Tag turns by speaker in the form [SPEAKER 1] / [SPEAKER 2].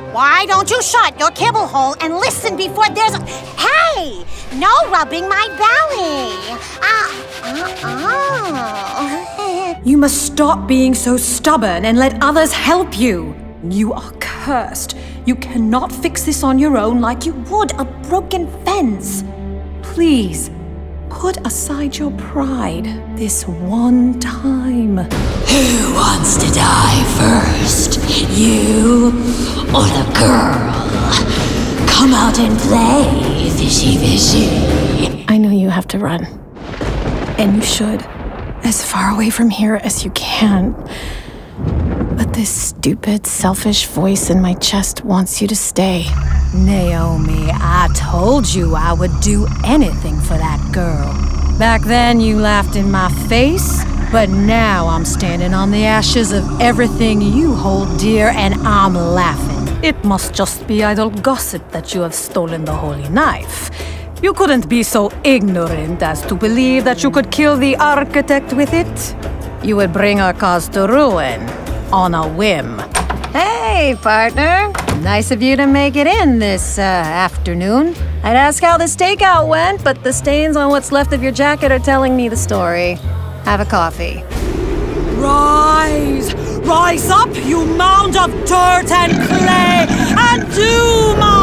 [SPEAKER 1] Why don't you shut your kibble hole and listen before there's a... Hey! No rubbing my belly!
[SPEAKER 2] You must stop being so stubborn and let others help you. You are cursed. You cannot fix this on your own like you would a broken fence. Please, put aside your pride this one time.
[SPEAKER 3] Who wants to die first? You or the girl? Come out and play, fishy fishy.
[SPEAKER 2] I know you have to run. And you should. As far away from here as you can. But this stupid, selfish voice in my chest wants you to stay. Naomi, I told you I would do anything for that girl. Back then you laughed in my face, but now I'm standing on the ashes of everything you hold dear and I'm laughing. It must just be idle gossip that you have stolen the holy knife. You couldn't be so ignorant as to believe that you could kill the architect with it. You would bring our cause to ruin on a whim. Hey, partner. Nice of you to make it in this afternoon. I'd ask how the stakeout went, but the stains on what's left of your jacket are telling me the story. Have a coffee.
[SPEAKER 4] Rise! Rise up, you mound of dirt and clay, and do my